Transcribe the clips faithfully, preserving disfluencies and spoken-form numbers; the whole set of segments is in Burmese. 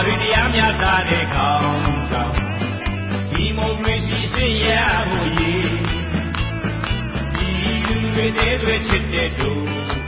တွေတရားမျှတတဲ့ခေါင်းဆောင်ဒီမိုကရေစီစင်ရဖို့ရည်ဒီလူတွေတဲ့တွေချစ်တဲ့တို့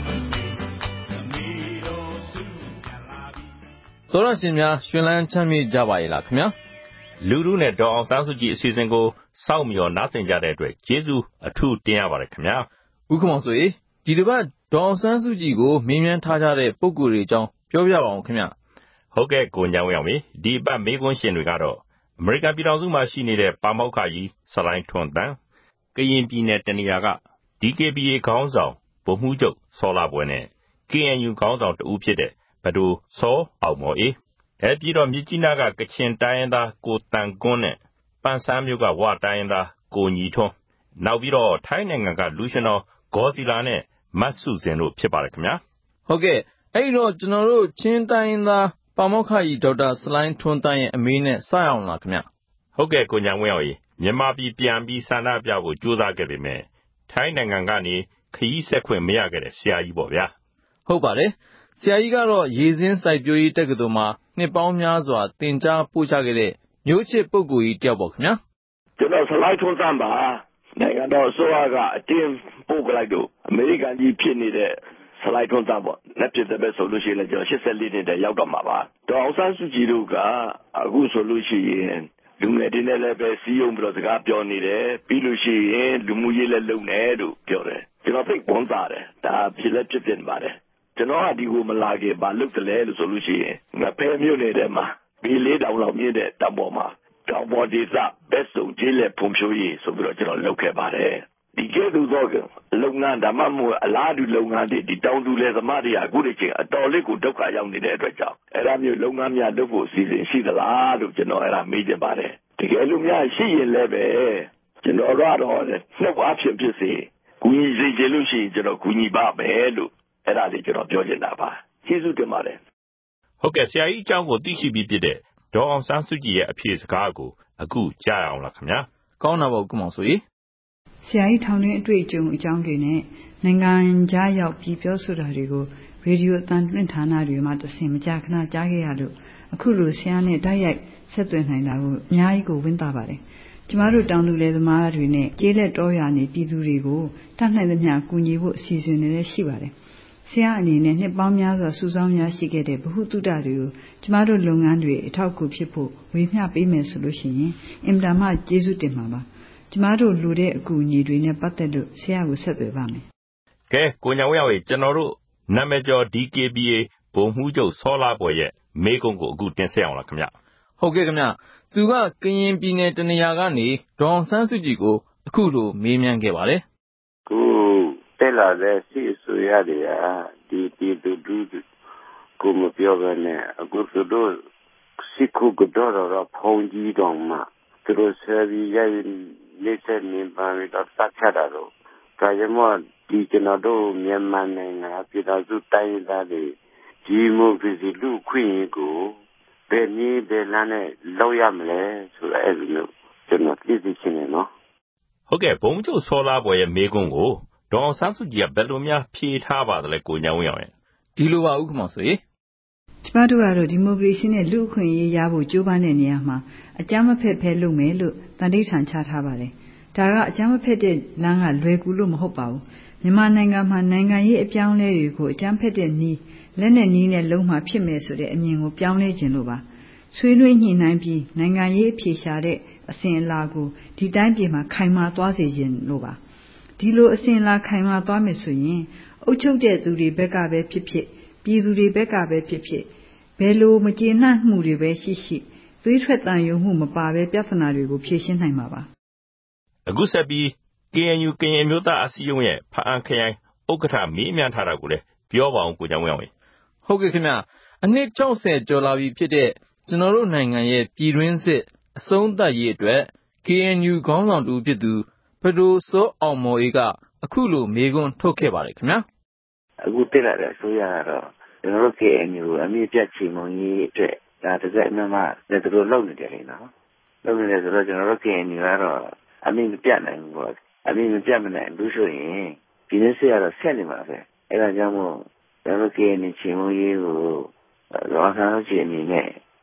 သောရရှင်များရှင်လန်းချမ်းမြေ့ကြပါရဲ့လားခင်ဗျာလူလူနဲ့ဒေါ်အောင်ဆန်းစုကြည်အစီအစဉ်ကိုစောင့်မျှော်နားဆင်ကြတဲ့အတွက်ကျေးဇူးအထူးတင်ရပါတယ်ခင်ဗျာဥက္ကမောင်ဆိုရေဒီတစ်ပတ်ဒေါ်အောင်ဆန်းစုကြည်ကိုမေးမြန်းထားကြတဲ့ပုံကိုယ်တွေအကြောင်းပြောပြပါအောင်ခင်ဗျဟုတ်ကဲ့ကိုညောင်ဝင်းအောင်ရေဒီပတ်မေးခွန်းရှင်တွေကတော့အမေရိကန်ပြည်ထောင်စုမှာရှိနေတဲ့ပါမောက္ခကြီးဆလိုင်းထွန်းတန်းကရင်ပြည်နယ်တနေရာက ဒီ ကေ ဘီ အေ ခေါင်းဆောင်ဗိုလ်မှူးချုပ်စောလှပွဲနဲ့ ကေ အန် ယူ ခေါင်းဆောင်တဦးဖြစ်တဲ့ဘဒိုစောအောင်မော်အေးအဲပြည်တော်မြစ်ကြီးနားကကချင်တိုင်းရင်းသားကိုတန်ကွန်းနဲ့ပန်ဆန်းမြို့ကဝတိုင်းရင်းသားကိုညီထွန်းနောက်ပြီးတော့ထိုင်းနိုင်ငံကလူရှင်တော်ဂေါ်စီလာနဲ့မတ်စုစင်တို့ဖြစ်ပါတယ်ခင်ဗျာဟုတ်ကဲ့အဲ့တော့ကျွန်တော်တို့ချင်းတိုင်းရင်းသားပါမောက္ခကြီးဒေါက်တာဆလိုင်းထွန်းတန်းရဲ့အမေးနဲ့စရအောင်လားခင်ဗျဟုတ်ကဲ့ကိုညာဝင်းအောင်ရေမြန်မာပြည်ပြန်ပြီးဆန္ဒပြဖို့ကြိုးစားခဲ့ပေမဲ့ထိုင်းနိုင်ငံကနေခရီးဆက်ခွင့်မရခဲ့တဲ့ဆရာကြီးပေါ့ဗျာဟုတ်ပါတယ်ဆရာကြီးကတော့ရေစင်းစိုက်ပျိုးရေးတက္ကသိုလ်မှာနှစ်ပေါင်းများစွာသင်ကြားပို့ချခဲ့တဲ့မျိုးချစ်ပုဂ္ဂိုလ်ကြီးတယောက်ပေါ့ခင်ဗျာကျွန်တော်ဆလိုင်းထွန်းတန်းပါနိုင်ငံတော်အစိုးရကအတင်းပို့လိုက်တော့အမေရိကန်ကြီးဖြစ်နေတဲ့ဆလိုင်းထွန်းတန်းပေါ့လက်ဖြစ်တဲ့ပဲဆိုလို့ရှိရင်ကျွန်တော်၈၄နှစ်တည်းရောက်တော့မှာပါဒေါ်အောင်ဆန်းစုကြည်တို့ကအခုဆိုလို့ရှိရင်လူငယ်တွေနဲ့လည်းပဲစီးရုံပြီးတော့စကားပြောနေတယ်ပြီးလို့ရှိရင်လူမှုရေးလည်းလုပ်နေလို့ပြောတယ်ကျွန်တော်သိကွန်သားတယ်ဒါဖြစ်လက်ဖြစ်ဖြစ်ပါတယ်ကျွန်တော်ကဒီကိုမလာခင်ဘာလုပ်တယ်လဲလို့ဆိုလို့ရှိရင်ငဖဲမြို့နယ်ထဲမှာဘီလေးတောင်လောက်မြင့်တဲ့တောင်ပေါ်မှာတောင်ပေါ်ဒေသဘက်စုံကျေးလက်ဖွံ့ဖြိုးရေးဆိုပြီးတော့ကျွန်တော်လုပ်ခဲ့ပါတယ်ဒီကဲ့သို့သောလုပ်ငန်းဓမ္မမို့အလားတူလုပ်ငန်းတွေဒီတောင်သူလယ်သမားတွေအခုဒီချိန်အတော်လေးကိုဒုက္ခရောက်နေတဲ့အတွက်ကြောင့်အဲ့ဒါမျိုးလုပ်ငန်းများလုပ်ဖို့အစီအစဉ်ရှိသလားလို့ကျွန်တော်အဲ့ဒါမေးချင်ပါတယ်တကယ်လို့များရှိရင်လည်းပဲကျွန်တော်ကတော့နှုတ်အားဖြင့်ဖြစ်စေကူညီစေချင်လို့ရှိရင်ကျွန်တော်ကူညီပါမယ်လို့အဲ့ဒါလေးကျွန်တော်ပြောချင်တာပါကျေးဇူးတင်ပါတယ်ဟုတ်ကဲ့ဆရာကြီးအကြောင်းကိုသိရှိပြီးဖြစ်တဲ့ဒေါ်အောင်ဆန်းစုကြည်ရဲ့အဖြေစကားကိုအခုကြားအောင်လားခင်ဗျာကောင်းတာပေါ့ကုမောင်ဆိုရေဆရာကြီးထောင်တွင်းအတွေ့အကြုံအကြောင်းတွေနဲ့နိုင်ငံခြားရောက်ပြီးပြောဆိုတာတွေကိုရေဒီယိုအသံလွှင့်ဌာနတွေမှာတဆင်မကြာခဏကြားခဲ့ရလို့အခုလိုဆရာနဲ့တိုက်ရိုက်ဆက်သွယ်နိုင်တာကိုအများကြီးကိုဝမ်းသာပါတယ်ကျမတို့တောင်သူလယ်သမားတွေနဲ့ကျေးလက်တောရွာနေပြည်သူတွေကိုတတ်နိုင်သမျှကူညီဖို့အစီအစဉ်တွေလည်းရှိပါတယ်ဆရာအနေနဲ့နှစ်ပေါင်းများစွာစုဆောင်းရရှိခဲ့တဲ့ဗဟုသုတတွေကိုကျမတို့လုပ်ငန်းတွေအထောက်အကူဖြစ်ဖို့ဝေမျှပေးမယ်ဆိုလို့ရှိရင်အင်တာမကျေးဇူးတင်ပါပါကျမတို့လူတဲ့အကူအညီတွေနဲ့ပတ်သက်လို့ဆရာကိုဆက်သွယ်ပါမယ်ကဲကိုညာဝင်းအောင်ကျွန်တော်တို့နာမည်ကျော် ဒီ ကေ ဘီ အေ ဗိုလ်မှူးချုပ်စောလှပွဲရဲ့မေးခွန်းကိုအခုတင်ဆက်အောင်လားခင်ဗျဟုတ်ကဲ့ခင်ဗျသူကကရင်ပြည်နယ်တနေရာကနေဒေါ်အောင်ဆန်းစုကြည်ကိုအခုလိုမေးမြန်းခဲ့ပါတယ်ကိုတက်လာတဲ့စီအစိုးရတွေကဒီပြည်သူလူထုကိုမပြောဘဲနဲ့အခုသူတို့စီခုကတော့တော့ဖုန်ကြီးတော်မှာသူတို့ဆယ်ပြီးရဲ့လက်ဆက်နေပါပြီးတော့တတ်ချတာတော့ဒါကြောင့်ဒီကျွန်တော်တို့မြန်မာနိုင်ငံပြည်တော်စုတိုင်းသားတွေဒီမိုကရေစီလူခွင့်ကိုဘယ်နည်းဘယ်လမ်းနဲ့လောက်ရမလဲဆိုတော့အဲ့လိုကျွန်တော်သိသိချင်းနေနော်ဟုတ်ကဲ့ဘုံချုပ်စောလှပွဲရဲ့မေးခွန်းကိုဒေါ်အောင်ဆန်းစုကြည်ကဘယ်လိုများဖြေထားပါသလဲကိုညာဝင်းအောင်ရဲ့ဒီလိုပါဥက္ကမောင်ဆိုရေကျမတို့ကတော့ဒီမိုကရေစီနဲ့လူ့အခွင့်အရေးရဖို့ကြိုးပမ်းတဲ့နေရာမှာအကြမ်းမဖက်ဖဲလုပ်မယ်လို့တန်ဋိဌာန်ချထားပါတယ်ဒါကအကြမ်းမဖက်တဲ့လမ်းကလွယ်ကူလို့မဟုတ်ပါဘူးမြန်မာနိုင်ငံမှာနိုင်ငံရေးအပြောင်းလဲတွေကိုအကြမ်းဖက်တဲ့နည်းလက်နဲ့နည်းနဲ့လုံးမှာဖြစ်မယ်ဆိုတဲ့အမြင်ကိုပြောင်းလဲခြင်းလို့ပါဆွေးနွေးညှိနှိုင်းပြီးနိုင်ငံရေးအဖြေရှာတဲ့အစဉ်အလာကိုဒီတိုင်းပြည်မှာခိုင်မာသွားစေခြင်းလို့ပါဒီလိုအစဉ်အလာခိုင်မာသွားမယ်ဆိုရင်အုပ်ချုပ်တဲ့သူတွေဘက်ကပဲဖြစ်ဖြစ်ပြည်သူတွေဘက်ကပဲဖြစ်ဖြစ်ဘယ်လိုမကျေနပ်မှုတွေပဲရှိရှိသွေးထွက်တန်ရုံမှုမပါဘဲပြဿနာတွေကိုဖြေရှင်းနိုင်မှာပါအခုဆက်ပြီး ကေ အန် ယူ ကရင်မျိုးသားအစည်းအရုံးရဲ့ဖအံခရိုင်ဥက္ကဋ္ဌမေးမြန်းထားတာကိုလည်းပြောပါအောင်ကိုကြောင်ဝင်းအောင်ဟုတ်ကဲ့ခင်ဗျအနှစ်၆၀ကျော်လာပြီဖြစ်တဲ့ကျွန်တော်တို့နိုင်ငံရဲ့ပြည်တွင်းစစ်အဆုံးသတ်ရေးအတွက် ကေ အန် ယူ ခေါင်းဆောင်တူဖြစ်သူပဒိုစောအောင်မော်အေးကအခုလိုမေးခွန်းထုတ်ခဲ့ပါတယ်ခင်ဗျအခုတက်လာတဲ့အစိုးရကတော့ကျွန်တော်တို့ ကေ အန် ယူ အမြင့်ပြတ်ချေမှုန်းရေးအတွက်ဒါတစ်စက်အမှန်မှလက်တို့လုပ်နေတယ်လေနော်လုပ်နေတယ်ဆိုတော့ကျွန်တော်တို့ ကေ အန် ယူ ကတော့အမြင့်မပြတ်နိုင်ဘူးပေါ့အမြင့်မပြတ်မနိုင်ဘူးဆိုရင်ဒီနေ့ဆက်ရတော့ဆက်နေမှာပဲအဲဒါကြောင့်မို့ကျွန်တော်တို့ ကေ အန် ယူ ချေမှုန်းရေးကိုလောကဆန်းစုကြည်အနေနဲ့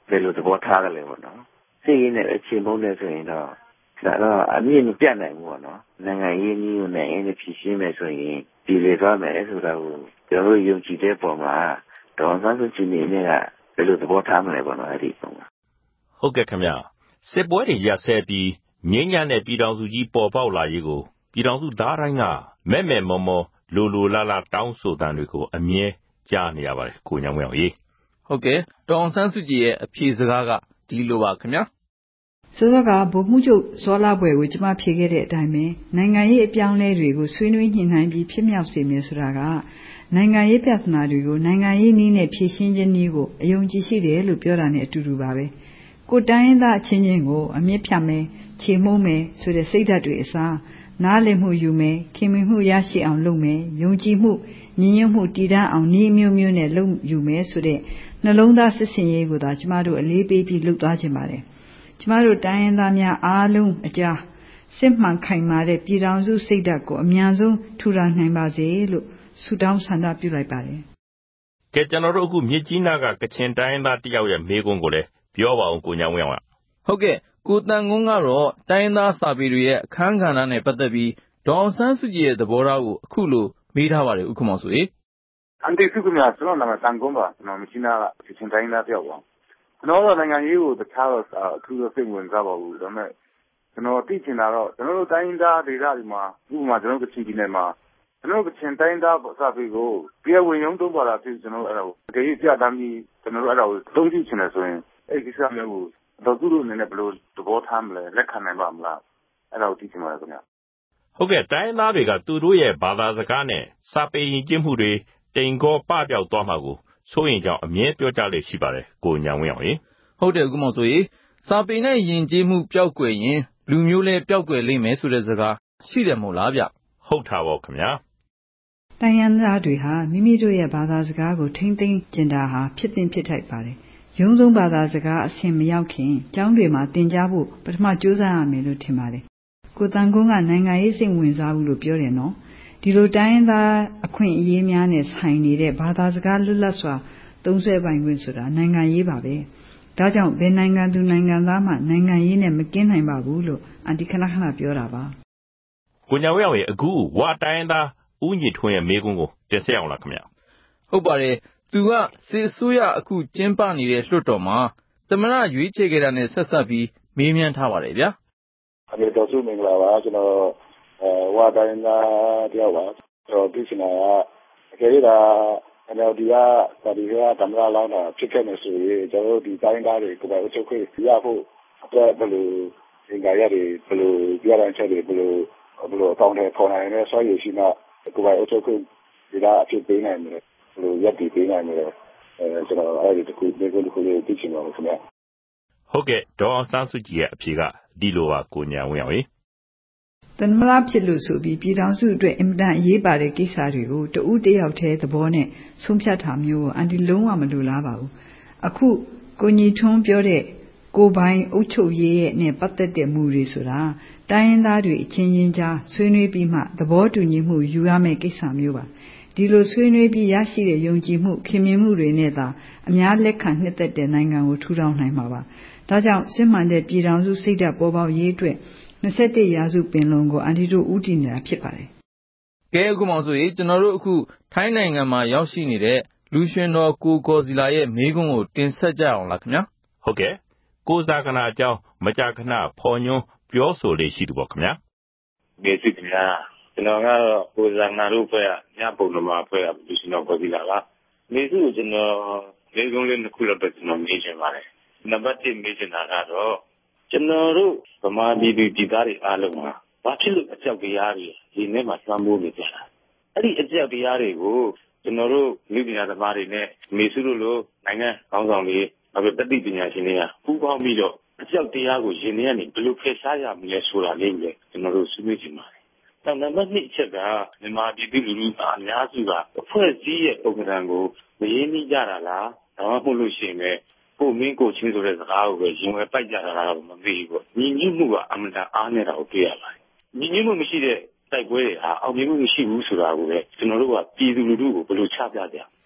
ဘယ်လိုသဘောထားကြလဲပေါ့နော်စိတ်ရင်းနဲ့အချိန်မုန်းနေဆိုရင်တော့ဒါတော့အမြင့်မပြတ်နိုင်ဘူးပေါ့နော်နိုင်ငံရေးနည်းကိုနိုင်ရင်ဖြည့်ရှင်းမယ်ဆိုရင်ဒီလေသွားမယ်ဆိုတာကိုကျွန်တော်ယုံကြည်တဲ့ပုံမှာဒေါ်စန်းစုကြည်နေနဲ့ကဘယ်လိုသဘောထားမလဲပေါ့နော်အဲ့ဒီပုံမှာဟုတ်ကဲ့ခင်ဗျစစ်ပွဲတွေရပ်ဆဲပြီးငြိမ်းချမ်းတဲ့ပြည်တော်စုကြီးပေါ်ပေါက်လာရေးကိုပြည်တော်စုသားတိုင်းကမဲ့မဲ့မောမောလိုလိုလားလားတောင်းဆိုတဲ့တွေကိုအမြဲကြားနေရပါတယ်ကိုညောင်ဝင်းအောင်ရေဟုတ်ကဲ့ဒေါ်အောင်ဆန်းစုကြည်ရဲ့အဖြေစကားကဒီလိုပါခင်ဗျာစောစောကဗိုလ်မှူးချုပ်စောလာပွဲကိုကျွန်မဖြေခဲ့တဲ့အတိုင်းပဲနိုင်ငံရေးအပြောင်းလဲတွေကိုဆွေးနွေးညှိနှိုင်းပြီးဖြစ်မြောက်စေမယ်ဆိုတာကနိုင်ငံရေးပြဿနာတွေကိုနိုင်ငံရေးနည်းနဲ့ဖြေရှင်းခြင်းနည်းကိုအယုံကြည်ရှိတယ်လို့ပြောတာနဲ့အတူတူပါပဲကိုတိုင်းရင်းသားအချင်းချင်းကိုအမြင့်ဖြတ်မယ်ခြေမှုန်းမယ်ဆိုတဲ့စိတ်ဓာတ်တွေအစားနားလည်မှုယူမယ်ခင်မင်မှုရရှိအောင်လုပ်မယ်ယုံကြည်မှုညီညွတ်မှုတည်တံ့အောင်နည်းမျိုးမျိုးနဲ့လုပ်ယူမယ်ဆိုတဲ့နှလုံးသားစစ်စင်ရေးကိုသာကျမတို့အလေးပေးပြီးလုပ်သွားခြင်းပါတယ်ကျမတို့တိုင်းရင်းသားများအားလုံးအကြားစစ်မှန်ခိုင်မာတဲ့ပြည်ထောင်စုစိတ်ဓာတ်ကိုအများဆုံးထူထောင်နိုင်ပါစေလို့ဆုတောင်းဆန္ဒပြုလိုက်ပါတယ်ကဲကျွန်တော်တို့အခုမြစ်ကြီးနားကကချင်တိုင်းရင်းသားတယောက်ရဲ့မေးခွန်းကိုလည်းပြောပါအောင်ကိုညောင်ဝင်းအောင်ဟုတ်ကဲ့ကိုတန်ကွန်းကတော့တိုင်းရင်းသားစာပေတွေရဲ့အခန်းကဏ္ဍနဲ့ပတ်သက်ပြီးဒေါ်အောင်ဆန်းစုကြည်ရဲ့သဘောထားကိုအခုလိုမေးထားပါတယ်ဥက္ကမောင်ဆိုရေအန်တီစုကများကျွန်တော်နာမည်တန်ကွန်းပါကျွန်တော်မြစ်ကြီးနားကကချင်တိုင်းရင်းသားတယောက်ပါကျွန်တော်တို့နိုင်ငံရေးကိုတခြားတော့အထူးစိတ်ဝင်စားပါဘူးဒါပေမဲ့ကျွန်တော်သိချင်တာတော့ကျွန်တော်တို့တိုင်းရင်းသားဒေသတွေမှာဥပမာကျွန်တော်ကချင်ပြည်နယ်မှာကျွန်တော်ကချင်တိုင်းရင်းသားစာပေကိုပြည်ဝင်ရုံးသုံးပါတာဖြစ်ကျွန်တော်အဲ့ဒါကိုတကယ်ပြတမ်းပြီးကျွန်တော်တို့အဲ့ဒါကိုသုံးကြည့်ချင်တယ်ဆိုရင်အဲ့ဒီကိစ္စမျိုးကိုတော့သူတို့အနေနဲ့ဘယ်လိုသဘောထားမလဲလက်ခံနိုင်ပါမလားအဲ့ဒါကိုသိချင်ပါတယ်ခင်ဗျဟုတ်ကဲ့တိုင်းသားတွေကသူတို့ရဲ့ဘာသာစကားနဲ့စာပေယဉ်ကျေးမှုတွေတိမ်ကောပပျောက်သွားမှာကိုဆိုရင်ကြောင့်အမြဲပြောကြလေရှိပါတယ်ကိုညောင်ဝင်းအောင်ရေဟုတ်တယ်ဥက္ကမောင်ဆိုရေစာပေနဲ့ယဉ်ကျေးမှုပျောက်ကွယ်ရင်လူမျိုးလည်းပျောက်ကွယ်လိမ့်မယ်ဆိုတဲ့စကားရှိတယ်မို့လားဗျဟုတ်တာပေါ့ခင်ဗျာတိုင်းရင်းသားတွေဟာမိမိတို့ရဲ့ဘာသာစကားကိုထိမ့်သိမ်းကျင်တာဟာဖြစ်တင်ဖြစ်ထိုက်ပါတယ်ရုံးဆုံးဘာသာစကားအဆင့်မရောက်ခင်ကျောင်းတွေမှာသင်ကြားဖို့ပထမကြိုးစားရမယ်လို့ထင်ပါတယ်ကိုတန်ကွန်းကနိုင်ငံရေးစိတ်ဝင်စားဘူးလို့ပြောတယ်နော်ဒီလိုတိုင်းရင်းသားအခွင့်အရေးများနဲ့ဆိုင်နေတဲ့ဘာသာစကားလွတ်လပ်စွာသုံးစွဲပိုင်ခွင့်ဆိုတာနိုင်ငံရေးပါပဲဒါကြောင့်ဘယ်နိုင်ငံသူနိုင်ငံသားမှနိုင်ငံရေးနဲ့မကင်းနိုင်ပါဘူးလို့အန်တီခဏခဏပြောတာပါကိုညောင်ဝင်းအောင်ရေအခုဝါတိုင်းသားဦးညစ်ထွန်းရဲ့မေးခွန်းကိုတင်ဆက်အောင်လားခင်ဗျဟုတ်ပါတယ်သူကစစ်အစိုးရအခုကျင်းပနေတဲ့လွှတ်တော်မှာသမရရွေးချယ်ခဲ့တာနဲ့ဆက်ဆက်ပြီးမေးမြန်းထားပါတယ်ဗျာအနေတော်စုမင်္ဂလာပါကျွန်တော်အဲဝါတိုင်းသားတယောက်ပါကျွန်တော်သိချင်တာကအကြိမ်ဒါအန်အယ်ဒီကပါတီကသမရလောင်းတာဖြစ်ခဲ့နေဆိုရင်ကျွန်တော်တို့ဒီတိုင်းသားတွေကိုယ်ပိုင်အုပ်ချုပ်ခွင့်ရဖို့အတွက်ဘယ်လိုသင်္ကာရတွေဘယ်လိုပြောရချက်တွေဘယ်လိုဘယ်လိုအကောင့်တွေပေါ်နိုင်လဲဆိုရရှိမှကိုယ်ပိုင်အုပ်ချုပ်ခွင့်ဒီကအဖြစ်ပေးနိုင်တယ်ဘယ်လိုရပ်တည်ပေးနိုင်တယ်အဲကျွန်တော်အဲ့ဒီတခုဒီကုတစ်ခုလေးသိချင်ပါဘူးခင်ဗျဟုတ်ကဲ့ဒေါ်အောင်ဆန်းစုကြည်ရဲ့အဖြေကဒီလိုပါကိုညာဝင်းအောင်ရေတနမရဖြစ်လို့ဆိုပြီးပြည်ထောင်စုအတွက်အင်မတန်အရေးပါတဲ့ကိစ္စတွေကိုတဦးတယောက်တည်းသဘောနဲ့ဆုံးဖြတ်တာမျိုးကိုအန်တီလုံးဝမလိုလားပါဘူးအခုကိုညီထွန်းပြောတဲ့ကိုပိုင်အုပ်ချုပ်ရေးရဲ့နဲ့ပတ်သက်တဲ့မူတွေဆိုတာတိုင်းရင်းသားတွေအချင်းချင်းကြားဆွေးနွေးပြီးမှသဘောတူညီမှုယူရမယ့်ကိစ္စမျိုးပါဒီလိုဆွေးနွေးပြီးရရှိတဲ့ယုံကြည်မှုခင်မင်မှုတွေနဲ့သာအများလက်ခံနှစ်သက်တဲ့နိုင်ငံကိုထူထောင်နိုင်မှာပါဒါကြောင့်စစ်မှန်တဲ့ပြည်ထောင်စုစိတ်ဓာတ်ပေါ်ပေါက်ရေးအတွက်နှစ်ဆယ့်တစ်ရာစုပင်လုံကိုအန်တီတို့ဦးတည်နေတာဖြစ်ပါတယ်ကဲအခုမောင်ဆိုရင်ကျွန်တော်တို့အခုထိုင်းနိုင်ငံမှာရောက်ရှိနေတဲ့လူရွှင်တော်ကိုကော်စီလာရဲ့မေးခွန်းကိုတင်ဆက်ကြအောင်လားခင်ဗျာဟုတ်ကဲ့ကိုဇာကနာအကြောင်းမကြာခဏဖော်ညွှန်းပြောဆိုလေးရှိသူပေါ့ခင်ဗျာကျေးဇူးခင်ဗျာကျွန်တော်ကတော့ကိုဇာနာတို့ဖွဲ့ရညပုံတော်မှာဖွဲ့ရလူရွှင်တော်ကိုစီလာပါမေစုကိုကျွန်တော်မေးခွန်းလေးတစ်ခုလောက်တော့ကျွန်တော်မေးချင်ပါတယ်နံပါတ်တစ်မေးချင်တာကတော့ကျွန်တော်တို့ဗမာပြည်သူပြည်သားတွေအားလုံးမှာဘာဖြစ်လို့အကြောက်တရားတွေဒီနေ့မှသွမ်းမိုးနေကြတာအဲ့ဒီအကြောက်တရားတွေကိုကျွန်တော်တို့လူပညာသမားတွေနဲ့မေစုတို့လိုနိုင်ငံကောင်းဆောင်တွေအခုတတိပညာရှင်တွေကပူးပေါင်းပြီးတော့အကြောက်တရားကိုရင်ထဲကနေဘယ်လိုဖယ်ရှားရမလဲဆိုတာလေးကိုကျွန်တော်တို့ဆွေးနွေးကြည့်ပါတယ်။နောက်နံပါတ်နှစ်အချက်ကမြန်မာပြည်သူလူထုကအများစုကအဖွဲ့အစည်းရဲ့ပုံစံကိုမရင်းနှီးကြတာလားဒါမှမဟုတ်လို့ရှိရင်ပဲကိုမင်းကိုချင်းဆိုတဲ့စကားကိုပဲရင်ဝယ်ပိုက်ကြတာလားမသိဘူးပေါ့ညီညွတ်မှုကအမှန်တန်အားနေတာကိုတွေ့ရပါတယ်ညီညွတ်မှုမရှိတဲ့တိုက်ပွဲတွေဟာအောင်မြင်မှုမရှိဘူးဆိုတာကိုပဲကျွန်တော်တို့ကပြည်သူလူထုကိုဘယ်လိုချပြကြ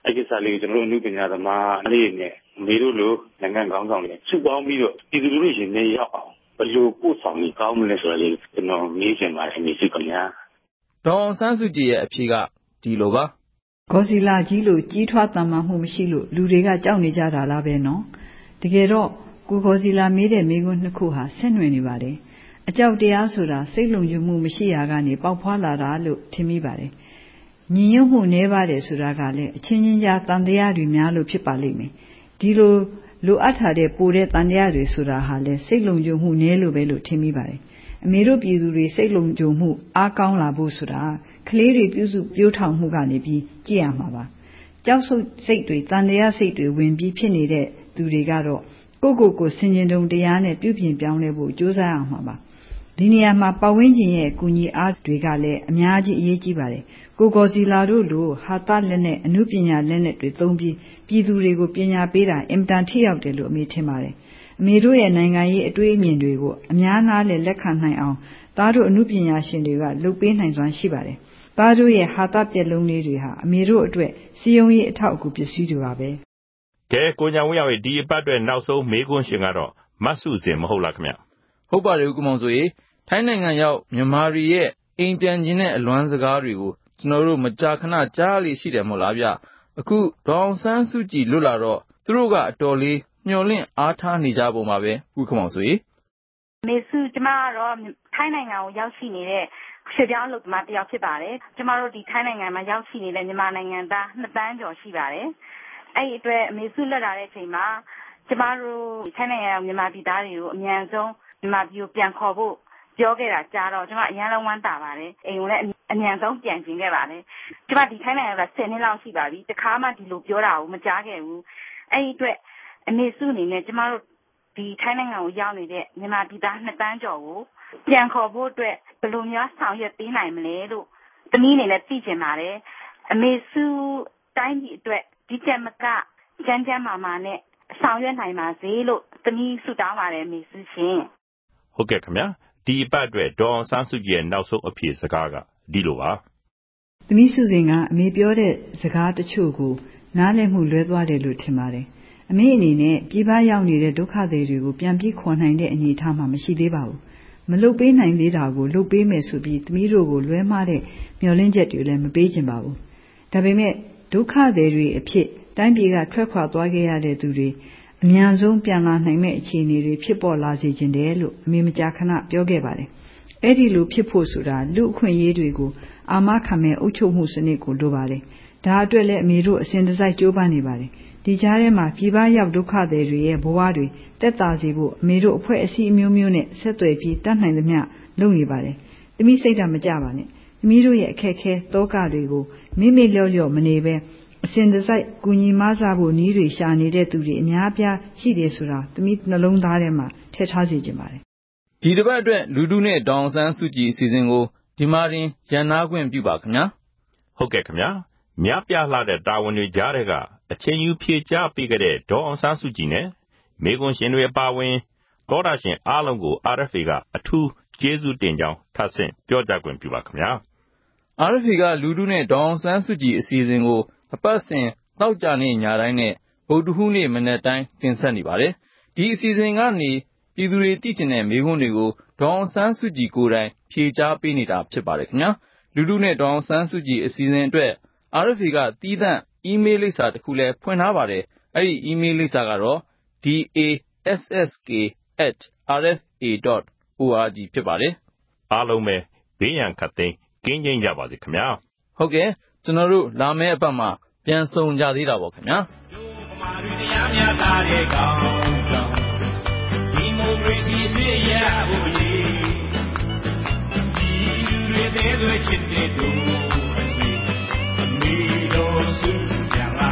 အဲ့ဒီစားလေးကျွန်တော်တို့အမှုပညာသမားလေးနဲ့မေတို့လိုနိုင်ငံကောင်းဆောင်တွေစုပေါင်းပြီးတော့ပြည်သူလူထုရှင်နေရောက်အောင်ဘယ်လိုပို့ဆောင်ပြီးကောင်းမလဲဆိုတော့ကျွန်တော်မေးချင်ပါတယ်မေစုခင်ဗျာဒေါ်အောင်ဆန်းစုကြည်ရဲ့အဖြေကဒီလိုပါဂေါ်စီလာကြီးလို့ကြီးထွားတန်မာမှုမရှိလို့လူတွေကကြောက်နေကြတာလားပဲနော်တကယ်တော့ကိုဂေါ်စီလာမေးတဲ့မေးခွန်းနှစ်ခုဟာဆက်နွယ်နေပါတယ်အကြောက်တရားဆိုတာစိတ်လုံခြုံမှုမရှိရာကနေပေါက်ဖွာလာတာလို့ထင်မိပါတယ်ညီညွတ်မှုနည်းပါတယ်ဆိုတာကလည်းအချင်းချင်းကြားတန်တရားတွေများလို့ဖြစ်ပါလိမ့်မယ်ဒီလိုလိုအပ်ထားတဲ့ပိုတဲ့တန်တရားတွေဆိုတာဟာလည်းစိတ်လုံခြုံမှုနည်းလို့ပဲလို့ထင်မိပါတယ်အမေတို့ပြည်သူတွေစိတ်လုံခြုံမှုအားကောင်းလာဖို့ဆိုတာကလေးတွေပြုစုပြိုးထောင်မှုကနေပြီးကြည့်ရမှာပါကြောက်ဆုတ်စိတ်တွေတန်တရားစိတ်တွေဝင်ပြီးဖြစ်နေတဲ့သူတွေကတော့ကိုယ့်ကိုယ်ကိုစင်ကြင်တုံတရားနဲ့ပြုပြင်ပြောင်းလဲဖို့ကြိုးစားအောင်မှာပါဒီနေရာမှာပတ်ဝန်းကျင်ရဲ့အကူအညီအားတွေကလည်းအများကြီးအရေးကြီးပါတယ်ကိုဂေါ်စီလာတို့လိုဟာသလက်နဲ့အမှုပညာလက်နဲ့တွေသုံးပြီးပြည်သူတွေကိုပညာပေးတာအင်မတန်ထိရောက်တယ်လို့အမေထင်ပါတယ်အမေတို့ရဲ့နိုင်ငံရေးအတွေးအမြင်တွေကိုအများနာနဲ့လက်ခံနိုင်အောင်သားတို့အမှုပညာရှင်တွေကလုပ်ပေးနိုင်စွမ်းရှိပါတယ်သားတို့ရဲ့ဟာသပြက်လုံးလေးတွေဟာအမေတို့အတွက်စီယုံရေးအထောက်အကူပစ္စည်းတွေပါပဲကဲကိုညာဝင်းရဲ့ဒီအပတ်အတွက်နောက်ဆုံးမေးခွန်းရှင်ကတော့မတ်စုစင်မဟုတ်လားခင်ဗျဟုတ်ပါတယ်ဦးကမောင်ဆိုရေထိုင်းနိုင်ငံရောက်မြန်မာတွေရဲ့အိမ်ပြန်ခြင်းနဲ့အလွမ်းစကားတွေကိုကျွန်တော်တို့မကြာခဏကြားလေရှိတယ်မို့လားဗျအခုဒေါအောင်ဆန်းစုကြည်လွတ်လာတော့သူတို့ကအတော်လေးမျှော်လင့်အားထားနေကြပုံပါပဲဦးကမောင်ဆိုရေမေစုကျမကတော့ထိုင်းနိုင်ငံကိုရောက်ရှိနေတဲ့ရွှေပြောင်းအလုပ်သမားတယောက်ဖြစ်ပါတယ်ကျမတို့ဒီထိုင်းနိုင်ငံမှာရောက်ရှိနေတဲ့မြန်မာနိုင်ငံသားနှစ်တန်းကျော်ရှိပါတယ်အဲ့ဒီအတွက်မေစုလွတ်လာတဲ့အချိန်မှာကျမတို့ထိုင်းနိုင်ငံရောက်မြန်မာပြည်သားတွေကိုအမြန်ဆုံးမြန်မာပြည်ကိုပြန်ခေါ်ဖို့ပြောခဲ့တာကြားတော့ကျမအရင်လုံးဝမ်းသာပါတယ်အိမ်ကိုလည်းအမြန်ဆုံးပြန်ကျင်ခဲ့ပါတယ်ကျမဒီထိုင်းနိုင်ငံကဆယ်နှစ်လောက်ရှိပါပြီတခါမှဒီလိုပြောတာကိုမကြားခဲ့ဘူးအဲ့ဒီအတွက်အမေစုအနေနဲ့ကျမတို့ဒီထိုင်းနိုင်ငံကိုရောက်နေတဲ့မြန်မာပြည်သားနှစ်တန်းကျော်ကိုပြန်ခေါ်ဖို့အတွက်ဘယ်လိုများဆောင်ရွက်ပေးနိုင်မလဲလို့တနည်းအနေနဲ့သိချင်ပါတယ်အမေစုတိုင်းပြည်အတွက်ဒီကျမကကျန်းကျန်းမာမာနဲ့ဆောင်ရွက်နိုင်ပါစေလို့တနည်းဆုတောင်းပါတယ်အမေစုရှင်ဟုတ်ကဲ့ခင်ဗျာဒီအပတ်အတွက်ဒေါအောင်ဆန်းစုကြည်ရဲ့နောက်ဆုံးအဖြေစကားကဒီလိုပါသမီးစုစဉ်ကအမေပြောတဲ့စကားတချို့ကိုနားလည်မှုလွဲသွားတယ်လို့ထင်ပါတယ်အမေအနေနဲ့ပြည်ပရောက်နေတဲ့ဒုက္ခသည်တွေကိုပြန်ပြီးခေါ်နိုင်တဲ့အနေအထားမှမရှိသေးပါဘူးမလုပ်ပေးနိုင်သေးတာကိုလုပ်ပေးမယ်ဆိုပြီးသမီးတို့ကိုလွဲမှားတဲ့မျှော်လင့်ချက်တွေလည်းမပေးချင်ပါဘူးဒါပေမဲ့ဒုက္ခသည်တွေအဖြစ်တိုင်းပြည်ကထွက်ခွာသွားခဲ့ရတဲ့သူတွေအများဆုံးပြန်လာနိုင်မဲ့အခြေအနေတွေဖြစ်ပေါ်လာစေခြင်းတယ်လို့အမေမကြာခဏပြောခဲ့ပါတယ်အဲ့ဒီလိုဖြစ်ဖို့ဆိုတာလူအခွင့်အရေးတွေကိုအာမခံမဲ့အုပ်ချုပ်မှုစနစ်ကိုလိုပါတယ်ဒါအတွက်လည်းအမေတို့အစဉ်တစိုက်ကြိုးပမ်းနေပါတယ်ဒီကြားထဲမှာပြည်ပရောက်ဒုက္ခသည်တွေရဲ့ဘဝတွေတက်တာစေဖို့အမေတို့အဖွဲ့အစည်းအမျိုးမျိုးနဲ့ဆက်သွယ်ပြီးတတ်နိုင်သမျှလုပ်နေပါတယ်။သမီးစိတ်ဓာတ်မကြပါနဲ့။သမီးတို့ရဲ့အခက်အခဲတောကတွေကိုမိမိလျော့လျော့မနေပဲအစဉ်တစိုက်ကူညီမဆဖို့နည်းတွေရှာနေတဲ့သူတွေအများအပြားရှိတယ်ဆိုတာသမီးနှလုံးသားထဲမှာထည့်ထားစေချင်ပါတယ်။ဒီတစ်ပတ်အတွက်လူထုနဲ့ဒေါအောင်ဆန်းစုကြည်အစီအစဉ်ကိုဒီမှာတင်ရန်နာခွင့်ပြုပါခင်ဗျာ။ဟုတ်ကဲ့ခင်ဗျာ။မြပြလှတဲ့တာဝန်တွေကြားတဲ့ကအချိန်ယူဖြေကြားပေးခဲ့တဲ့ဒေါအောင်ဆန်းစုကြည်နဲ့မေကွန်ရှင်တွေအပါအဝင်သောတာရှင်အားလုံးကို အာရ်အက်ဖ်အေ ကအထူးကျေးဇူးတင်ကြောင်းထပ်ဆင့်ပြောကြားခွင့်ပြုပါခင်ဗျာ။ အာရ်အက်ဖ်အေ ကလူထုနဲ့ဒေါအောင်ဆန်းစုကြည်အစီအစဉ်ကိုအပတ်စဉ်သောကြာနေ့ညတိုင်းနဲ့ဗုဒ္ဓဟူးနေ့မနက်တိုင်းတင်ဆက်နေပါတယ်။ဒီအစီအစဉ်ကနေပြည်သူတွေသိချင်တဲ့မေးခွန်းတွေကိုဒေါအောင်ဆန်းစုကြည်ကိုယ်တိုင်ဖြေကြားပေးနေတာဖြစ်ပါတယ်ခင်ဗျာ။လူထုနဲ့ဒေါအောင်ဆန်းစုကြည်အစီအစဉ်အတွက် အာရ်အက်ဖ်အေ ကသီးသန့်အီးမေးလ်လိပ်စာတစ်ခုလည်းဖွင့်ထားပါတယ်။အဲ့ဒီအီးမေးလ်လိပ်စာကတော့ d a s s k at r f a dot org ဖြစ်ပါတယ်။အားလုံးပဲဘေးရန်ခတ်သိမ်းကင်းကျင်းကြပါစေခင်ဗျာ။ဟုတ်ကဲ့ကျွန်တော်တို့လာမယ့်အပတ်မှာပြန်ဆုံကြသေးတာပေါ့ခင်ဗျာ။မာရီတရားများသားတဲ့ကောင်ကြောင့်ဒီမိုကရေစီစရဖို့လေဒီလူတွေတဲ့တွေချစ်တဲ့သူအမီတော်စုပြန်လာ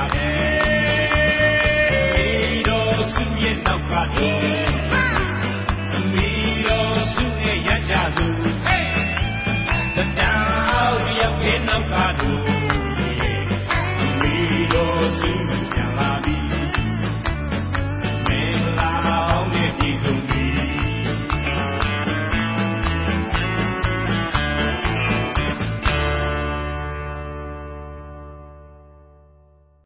တယ်အမီတော်စုရဲ့နောက်ကတော်အမီတော်စုရဲ့ရကြစုတတောင်ရောက်တဲ့နောက်ကတော်အမီတော်စုပြန်လာပြီ